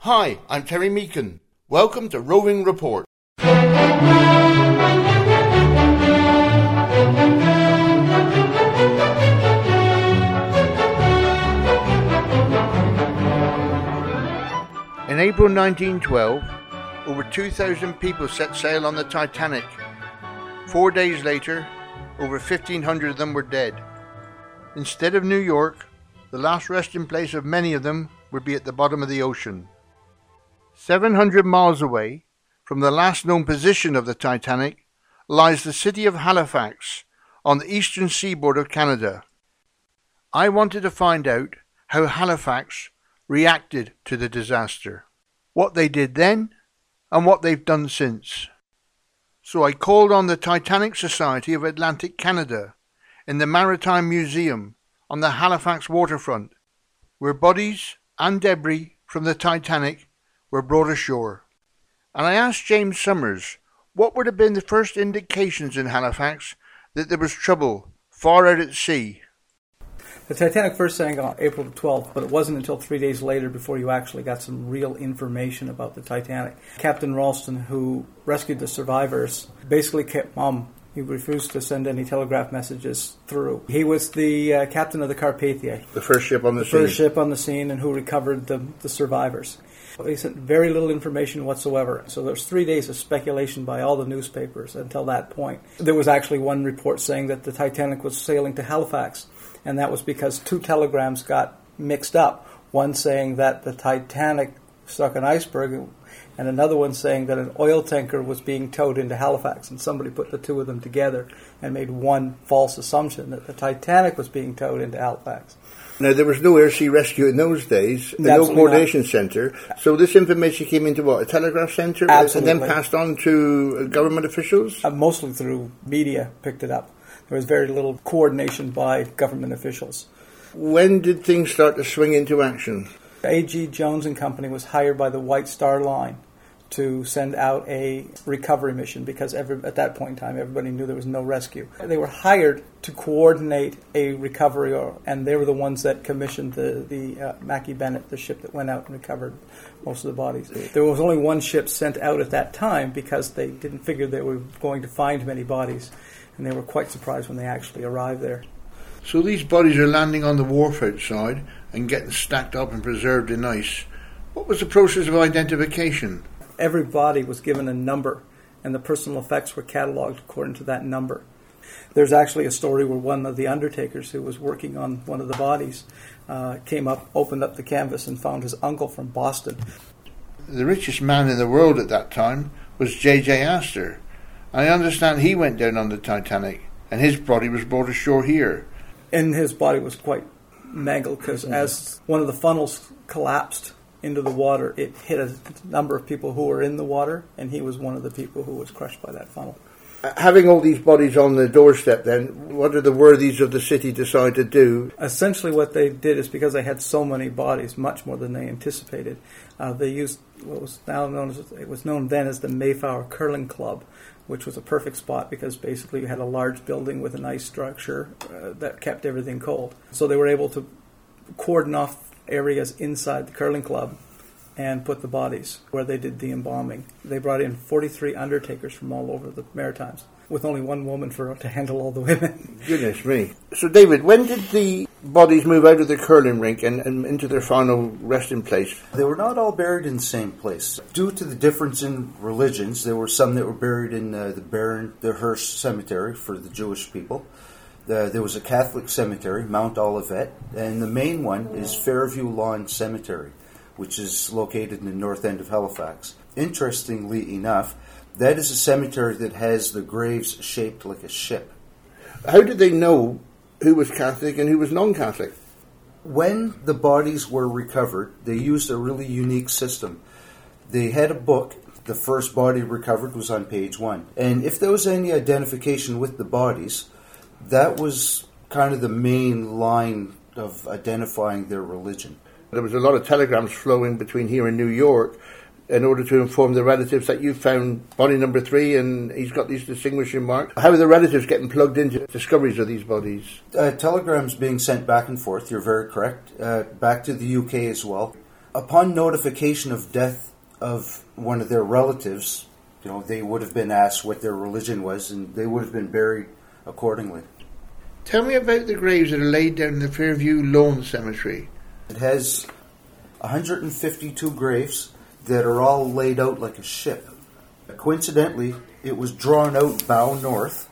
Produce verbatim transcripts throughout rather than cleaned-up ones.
Hi, I'm Terry Meakin. Welcome to Roving Report. In April nineteen twelve, over two thousand people set sail on the Titanic. Four days later, over fifteen hundred of them were dead. Instead of New York, the last resting place of many of them would be at the bottom of the ocean. seven hundred miles away from the last known position of the Titanic lies the city of Halifax on the eastern seaboard of Canada. I wanted to find out how Halifax reacted to the disaster, what they did then and what they've done since. So I called on the Titanic Society of Atlantic Canada in the Maritime Museum on the Halifax waterfront, where bodies and debris from the Titanic were brought ashore. And I asked James Summers what would have been the first indications in Halifax that there was trouble far out at sea. The Titanic first sank on April twelfth, but it wasn't until three days later before you actually got some real information about the Titanic. Captain Ralston, who rescued the survivors, basically kept mum. He refused to send any telegraph messages through. He was the uh, captain of the Carpathia. The first ship on the, the scene. The first ship on the scene and who recovered the, the survivors. He sent very little information whatsoever. So there was three days of speculation by all the newspapers until that point. There was actually one report saying that the Titanic was sailing to Halifax, and that was because two telegrams got mixed up. One saying that the Titanic struck an iceberg, and another one saying that an oil tanker was being towed into Halifax, and somebody put the two of them together and made one false assumption that the Titanic was being towed into Halifax. Now, there was no air sea rescue in those days, and no coordination not. centre, so this information came into what, a telegraph centre? Absolutely. And then passed on to government officials? Uh, mostly through media picked it up. There was very little coordination by government officials. When did things start to swing into action? A G Jones and Company was hired by the White Star Line to send out a recovery mission because every, at that point in time everybody knew there was no rescue. They were hired to coordinate a recovery, or, and they were the ones that commissioned the, the uh, Mackie Bennett, the ship that went out and recovered most of the bodies. There was only one ship sent out at that time because they didn't figure they were going to find many bodies, and they were quite surprised when they actually arrived there. So these bodies are landing on the wharf outside and getting stacked up and preserved in ice. What was the process of identification? Every body was given a number, and the personal effects were catalogued according to that number. There's actually a story where one of the undertakers who was working on one of the bodies uh, came up, opened up the canvas, and found his uncle from Boston. The richest man in the world at that time was J J Astor. I understand he went down on the Titanic, and his body was brought ashore here. And his body was quite mangled because as one of the funnels collapsed into the water, it hit a number of people who were in the water, and he was one of the people who was crushed by that funnel. Having all these bodies on the doorstep then, what did the worthies of the city decide to do? Essentially what they did is because they had so many bodies, much more than they anticipated, uh, they used what was now known as, it was known then as the Mayflower Curling Club, which was a perfect spot because basically you had a large building with a nice structure uh, that kept everything cold. So they were able to cordon off areas inside the curling club and put the bodies where they did the embalming. They brought in forty-three undertakers from all over the Maritimes, with only one woman for to handle all the women. Goodness me. So David, when did the bodies move out of the curling rink and, and into their final resting place? They were not all buried in the same place. Due to the difference in religions, there were some that were buried in uh, the Baron the Hearst Cemetery for the Jewish people. Uh, there was a Catholic cemetery, Mount Olivet, and the main one is Fairview Lawn Cemetery, which is located in the north end of Halifax. Interestingly enough, that is a cemetery that has the graves shaped like a ship. How did they know who was Catholic and who was non-Catholic? When the bodies were recovered, they used a really unique system. They had a book. The first body recovered was on page one. And if there was any identification with the bodies, that was kind of the main line of identifying their religion. There was a lot of telegrams flowing between here and New York in order to inform the relatives that you found body number three and he's got these distinguishing marks. How are the relatives getting plugged into discoveries of these bodies? Uh, telegrams being sent back and forth, you're very correct. Uh, back to the U K as well. Upon notification of death of one of their relatives, you know, they would have been asked what their religion was, and they would have been buried accordingly. Tell me about the graves that are laid down in the Fairview Lawn Cemetery. It has one hundred fifty-two graves that are all laid out like a ship. Coincidentally, it was drawn out bow north,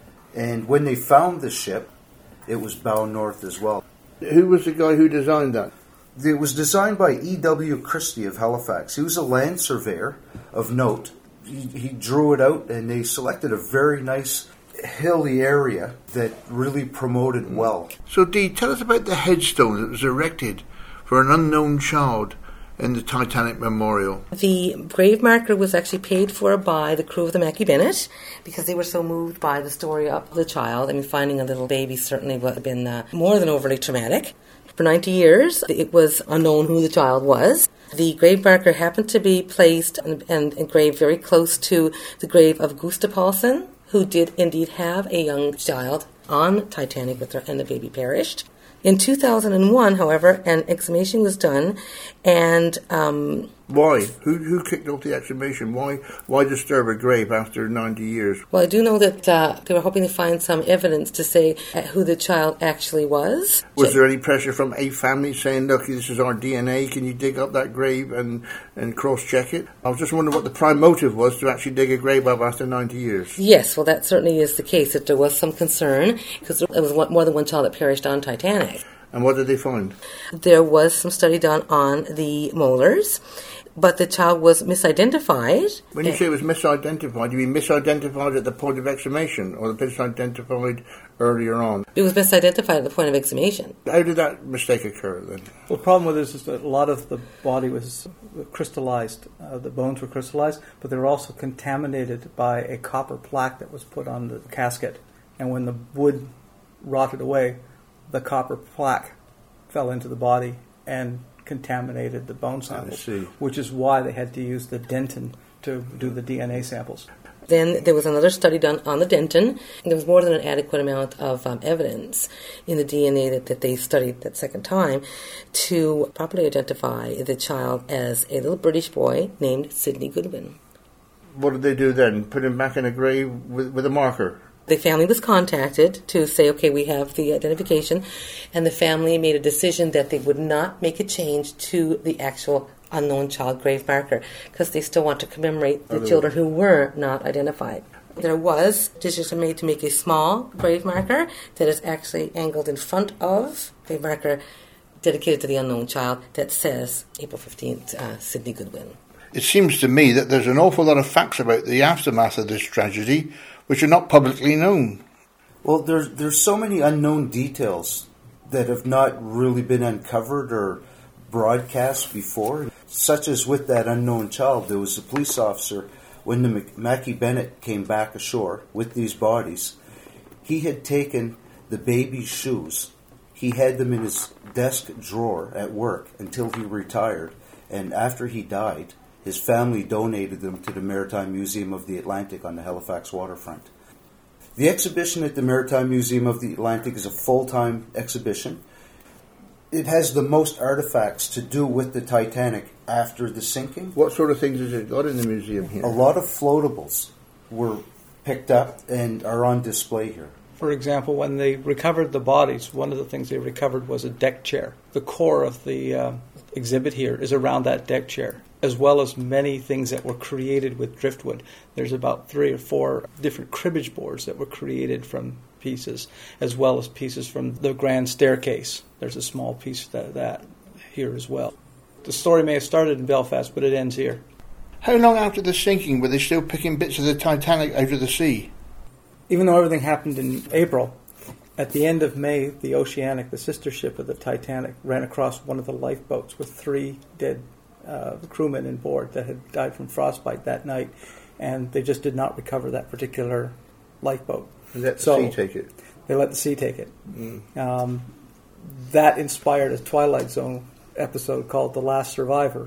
and when they found the ship, it was bow north as well. Who was the guy who designed that? It was designed by E W Christie of Halifax. He was a land surveyor of note. He, he drew it out, and they selected a very nice hilly area that really promoted well. So, Dee, tell us about the headstone that was erected for an unknown child in the Titanic Memorial. The grave marker was actually paid for by the crew of the Mackie Bennett because they were so moved by the story of the child. I mean, finding a little baby certainly would have been uh, more than overly traumatic. For ninety years, it was unknown who the child was. The grave marker happened to be placed and, and engraved very close to the grave of Gustav Paulsen, who did indeed have a young child on Titanic with her, and the baby perished. In two thousand one, however, an exhumation was done, and... Um, why? Who who kicked off the exhumation? Why Why disturb a grave after ninety years? Well, I do know that uh, they were hoping to find some evidence to say uh, who the child actually was. Was there any pressure from a family saying, look, this is our D N A, can you dig up that grave and, and cross-check it? I was just wondering what the prime motive was to actually dig a grave up after ninety years. Yes, well, that certainly is the case, that there was some concern, because there was one, more than one child that perished on Titanic. And what did they find? There was some study done on the molars, but the child was misidentified. When you say it was misidentified, do you mean misidentified at the point of exhumation or misidentified earlier on? It was misidentified at the point of exhumation. How did that mistake occur then? Well, the problem with this is that a lot of the body was crystallized. Uh, the bones were crystallized, but they were also contaminated by a copper plaque that was put on the casket. And when the wood rotted away, the copper plaque fell into the body and contaminated the bone samples, which is why they had to use the dentin to do the D N A samples. Then there was another study done on the dentin. There was more than an adequate amount of um, evidence in the D N A that, that they studied that second time to properly identify the child as a little British boy named Sidney Goodwin. What did they do then? Put him back in a grave with, with a marker? The family was contacted to say, okay, we have the identification, and the family made a decision that they would not make a change to the actual unknown child grave marker because they still want to commemorate the children who were not identified. There was decision made to make a small grave marker that is actually angled in front of grave marker dedicated to the unknown child that says April fifteenth, uh, Sidney Goodwin. It seems to me that there's an awful lot of facts about the aftermath of this tragedy which are not publicly known. Well, there's there's so many unknown details that have not really been uncovered or broadcast before, such as with that unknown child. There was a police officer, when the Mackie Bennett came back ashore with these bodies, he had taken the baby's shoes. He had them in his desk drawer at work until he retired, and after he died, his family donated them to the Maritime Museum of the Atlantic on the Halifax waterfront. The exhibition at the Maritime Museum of the Atlantic is a full-time exhibition. It has the most artifacts to do with the Titanic after the sinking. What sort of things has it got in the museum here? A lot of floatables were picked up and are on display here. For example, when they recovered the bodies, one of the things they recovered was a deck chair. The core of the uh, exhibit here is around that deck chair, as well as many things that were created with driftwood. There's about three or four different cribbage boards that were created from pieces, as well as pieces from the grand staircase. There's a small piece of that here as well. The story may have started in Belfast, but it ends here. How long after the sinking were they still picking bits of the Titanic out of the sea? Even though everything happened in April, at the end of May, the Oceanic, the sister ship of the Titanic, ran across one of the lifeboats with three dead uh, crewmen on board that had died from frostbite that night, and they just did not recover that particular lifeboat. And let the so sea take it. They let the sea take it. Mm. Um, that inspired a Twilight Zone episode called The Last Survivor.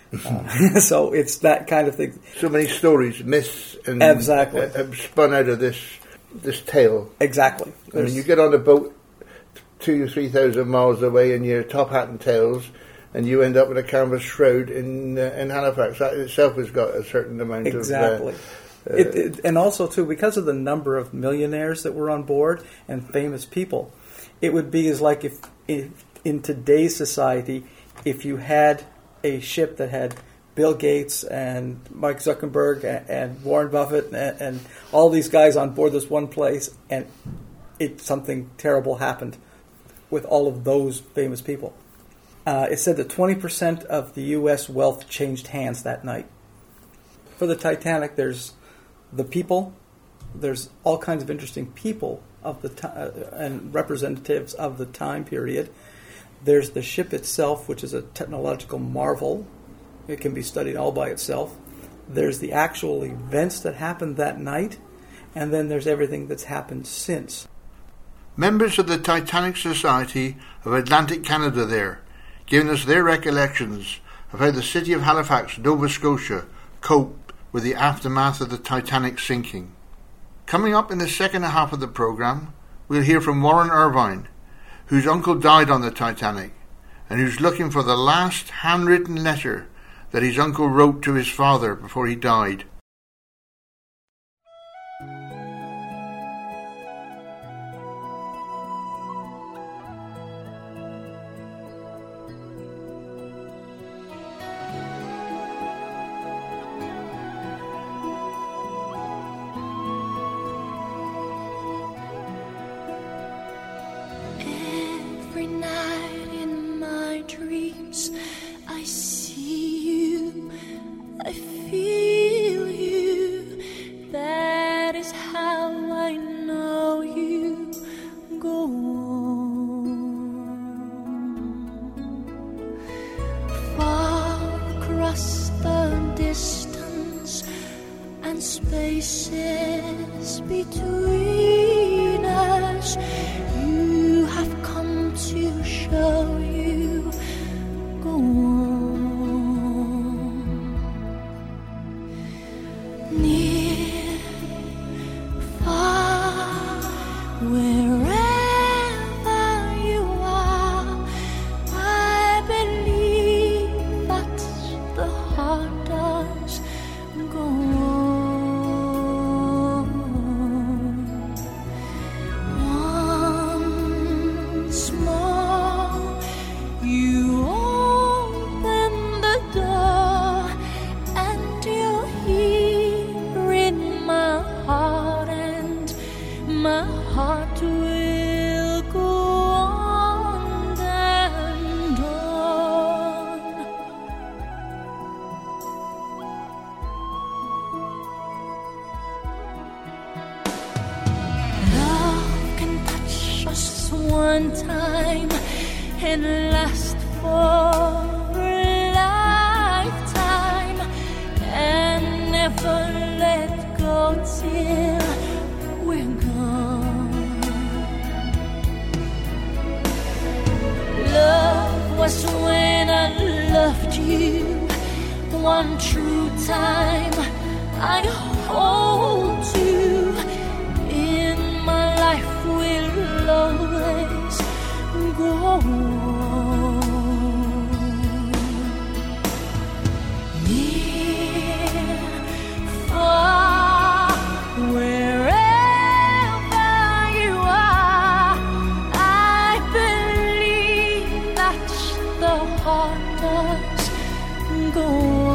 Uh, so it's that kind of thing. So many stories, myths, and exactly. uh, have spun out of this this tale. Exactly. I mean, you get on a boat two or three thousand miles away in your top hat and tails, and you end up with a canvas shroud in uh, in Halifax. That itself has got a certain amount exactly. of... Uh, it, it, and also, too, because of the number of millionaires that were on board and famous people, it would be as like if, if in today's society, if you had a ship that had Bill Gates and Mike Zuckerberg and, and Warren Buffett and, and all these guys on board this one place, and it something terrible happened with all of those famous people. Uh, it said that twenty percent of the U S wealth changed hands that night. For the Titanic, there's the people, there's all kinds of interesting people of the t- uh, and representatives of the time period. There's the ship itself, which is a technological marvel. It can be studied all by itself. There's the actual events that happened that night, and then there's everything that's happened since. Members of the Titanic Society of Atlantic Canada there, giving us their recollections of how the city of Halifax, Nova Scotia, coped with the aftermath of the Titanic sinking. Coming up in the second half of the programme, we'll hear from Warren Irvine, whose uncle died on the Titanic, and who's looking for the last handwritten letter that his uncle wrote to his father before he died. Every night in my dreams I see you, I feel you. That is how I know you. Go on. Far across the distance and spaces between us, you have come to show you. Go on. Near, far, wherever you are, I believe that the heart does. Go on. Once more, you open the door, and you're here in my heart, and my heart will go on and on. Love can touch us one time and last for a lifetime, and never let go till we're gone. Love was when I loved you one true time. I hold you in my life, will always go on. Near, far, wherever you are, I believe that the heart does go on.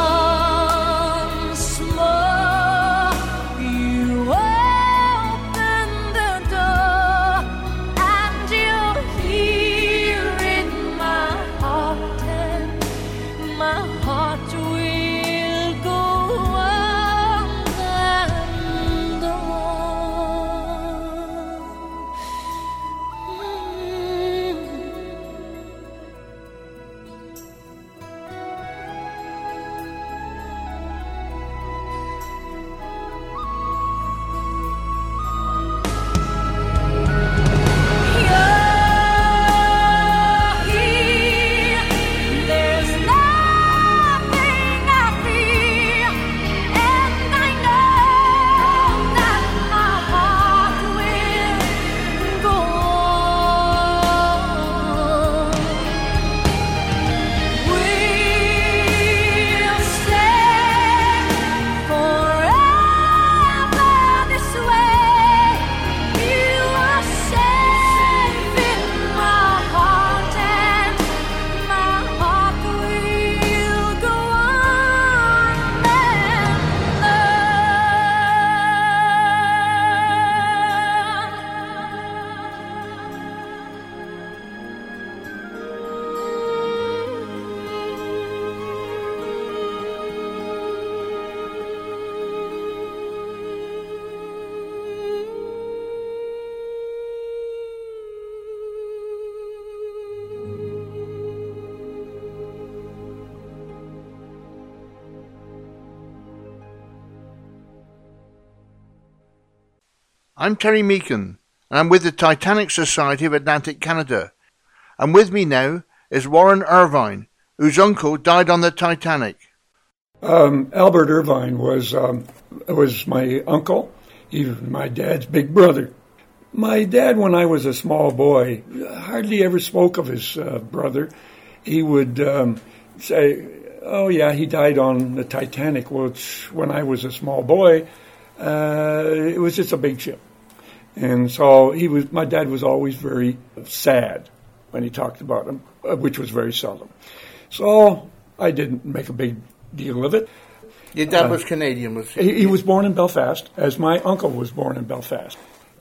Once more, you open I'm Terry Meakin, and I'm with the Titanic Society of Atlantic Canada. And with me now is Warren Irvine, whose uncle died on the Titanic. Um, Albert Irvine was um, was my uncle. He was my dad's big brother. My dad, when I was a small boy, hardly ever spoke of his uh, brother. He would um, say, "Oh yeah, he died on the Titanic." Well, it's, when I was a small boy, uh, it was just a big ship, and so he was. My dad was always very sad when he talked about him, which was very seldom. So I didn't make a big deal of it. Your dad uh, was Canadian, was he? he? He was born in Belfast, as my uncle was born in Belfast.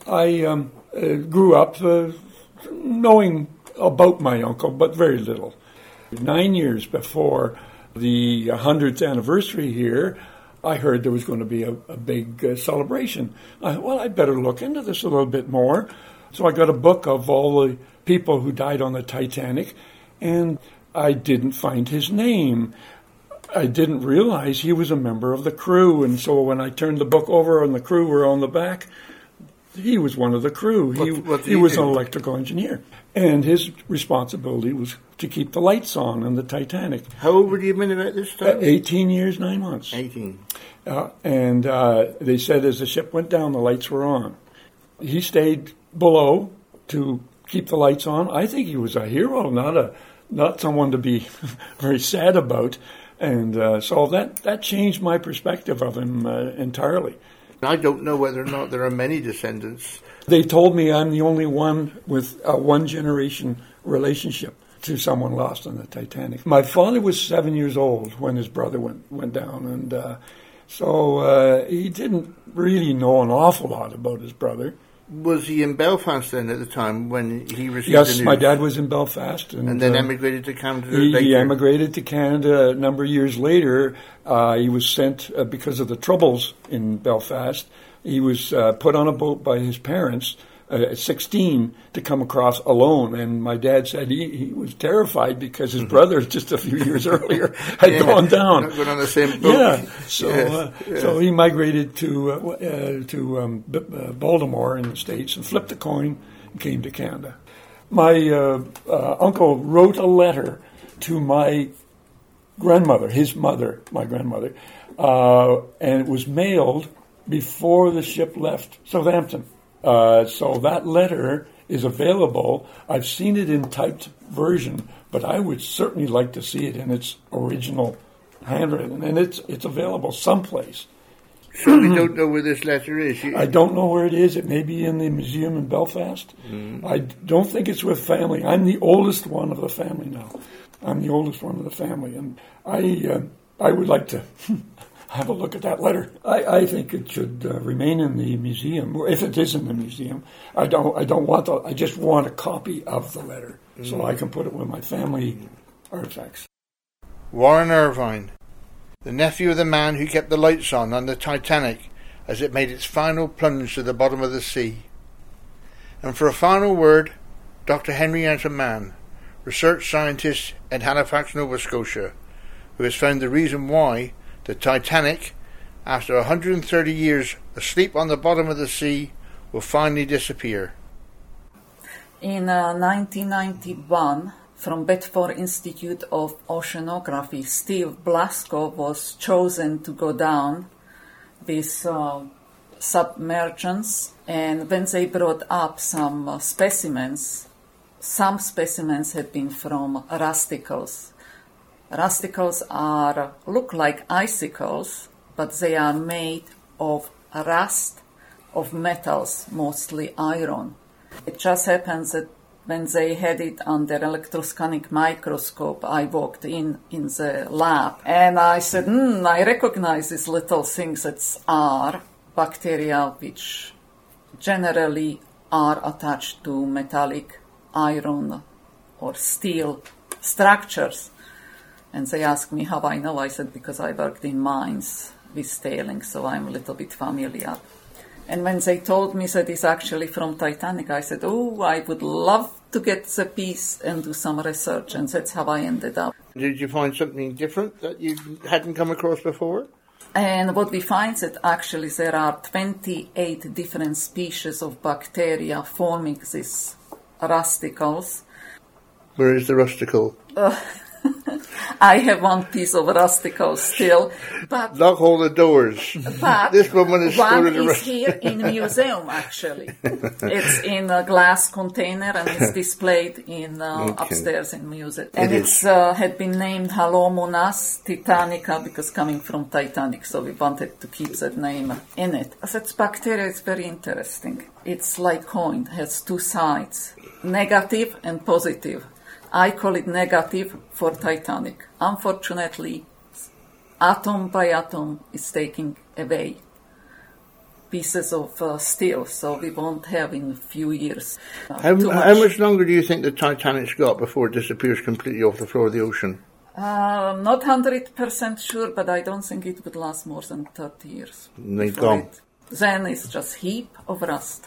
I um, uh, grew up uh, knowing about my uncle, but very little. Nine years before the hundredth anniversary here, I heard there was going to be a, a big uh, celebration. I thought, well, I'd better look into this a little bit more. So I got a book of all the people who died on the Titanic, and I didn't find his name. I didn't realize he was a member of the crew, and so when I turned the book over and the crew were on the back, he was one of the crew. He, what, what he was do? an electrical engineer, and his responsibility was to keep the lights on in the Titanic. How old would you have been about this time? Uh, eighteen years, nine months. eighteen. Uh, and uh, they said as the ship went down, the lights were on. He stayed below to keep the lights on. I think he was a hero, not a not someone to be very sad about. And uh, so that, that changed my perspective of him uh, entirely. I don't know whether or not there are many descendants. They told me I'm the only one with a one-generation relationship to someone lost on the Titanic. My father was seven years old when his brother went, went down, and uh, so uh, he didn't really know an awful lot about his brother. Was he in Belfast then at the time when he received yes, the news? my dad was in Belfast. And, and then uh, emigrated to Canada he, later? He emigrated to Canada a number of years later. Uh, he was sent, uh, because of the troubles in Belfast, he was uh, put on a boat by his parents uh, at sixteen to come across alone. And my dad said he, he was terrified because his brother, just a few years earlier, had yeah, gone down. Not going on the same boat. Yeah, so yes, uh, yes. so he migrated to uh, uh, to um, B- uh, Baltimore in the States and flipped a coin and came to Canada. My uh, uh, uncle wrote a letter to my grandmother, his mother, my grandmother, uh, and it was mailed before the ship left Southampton. Uh, so that letter is available. I've seen it in typed version, but I would certainly like to see it in its original handwritten, and it's it's available someplace. So we don't know where this letter is? You... I don't know where it is. It may be in the museum in Belfast. Mm. I don't think it's with family. I'm the oldest one of the family now. I'm the oldest one of the family, and I uh, I would like to have a look at that letter. I, I think it should uh, remain in the museum, or if it is in the museum. I don't I don't want the, I just want a copy of the letter mm. so I can put it with my family artifacts. Warren Irvine, the nephew of the man who kept the lights on on the Titanic as it made its final plunge to the bottom of the sea. And for a final word, Doctor Henrietta Mann, research scientist at Halifax, Nova Scotia, who has found the reason why the Titanic, after one hundred thirty years asleep on the bottom of the sea, will finally disappear. In uh, nineteen ninety-one, from Bedford Institute of Oceanography, Steve Blasko was chosen to go down with uh, submergence, and when they brought up some uh, specimens, some specimens had been from rusticles. Rusticles are look like icicles, but they are made of rust of metals, mostly iron. It just happens that when they had it under electrosonic microscope, I walked in in the lab and I said, hmm, I recognize these little things that are bacteria which generally are attached to metallic iron or steel structures. And they asked me how I know. I said, because I worked in mines with tailing, so I'm a little bit familiar. And when they told me that it's actually from Titanic, I said, oh, I would love to get the piece and do some research, and that's how I ended up. Did you find something different that you hadn't come across before? And what we find is that actually there are twenty-eight different species of bacteria forming these rusticles. Where is the rusticle? Uh, I have one piece of rusticle still, but lock all the doors. But this woman is one stored in is here in the museum. Actually, it's in a glass container and it's displayed in uh, Okay. upstairs in the museum. And It it's uh, had been named Halomonas titanica because coming from Titanic, so we wanted to keep that name in it. That bacteria is very interesting. It's like coin, has two sides, negative and positive. I call it negative for Titanic. Unfortunately, atom by atom is taking away pieces of uh, steel, so we won't have in a few years. Uh, How, too how much. much longer do you think the Titanic's got before it disappears completely off the floor of the ocean? Uh, not one hundred percent sure, but I don't think it would last more than thirty years. They've before gone. it- Then it's just heap of rust.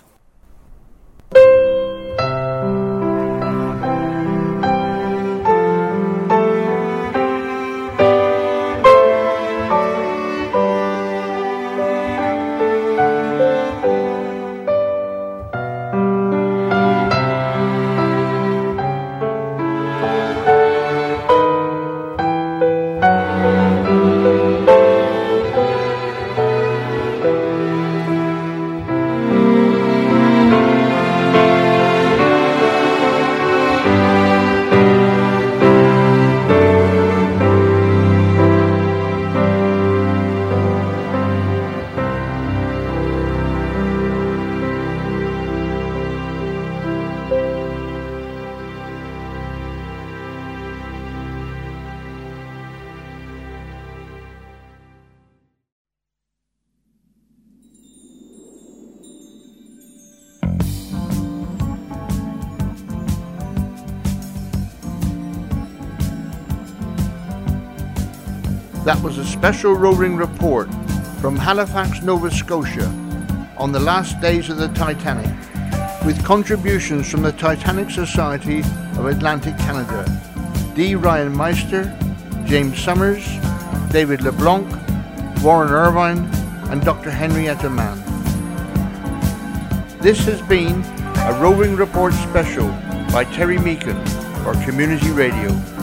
That was a special roving report from Halifax, Nova Scotia on the last days of the Titanic, with contributions from the Titanic Society of Atlantic Canada, D. Ryan Meister, James Summers, David LeBlanc, Warren Irvine, and Doctor Henrietta Mann. This has been a Roving Report special by Terry Meakin for Community Radio.